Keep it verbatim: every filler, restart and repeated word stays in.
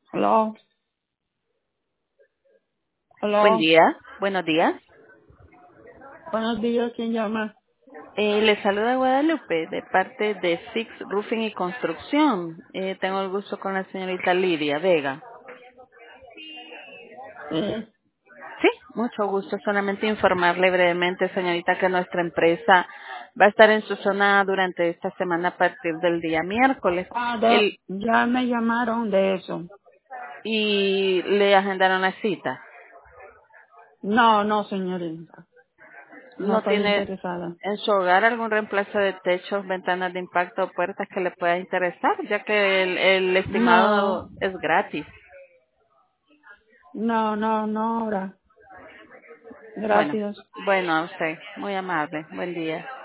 Aló, Buen aló. día, buenos días. Buenos días, ¿quién llama? Eh, le saluda Guadalupe de parte de Fix Roofing y Construcción. Eh, tengo el gusto con la señorita Lidia Vega. Sí. Sí, mucho gusto. Solamente informarle brevemente, señorita, que nuestra empresa va a estar en su zona durante esta semana a partir del día miércoles. Ah, El, de, ya me llamaron de eso. y le agendaron la cita. No, no, señorita. No ¿No estoy tiene interesada. en su hogar algún reemplazo de techos, ventanas de impacto o puertas que le pueda interesar? Ya que el, el estimado No, es gratis. no, no, no ahora. Bueno, Gracias. bueno, a usted. Muy amable. Buen día.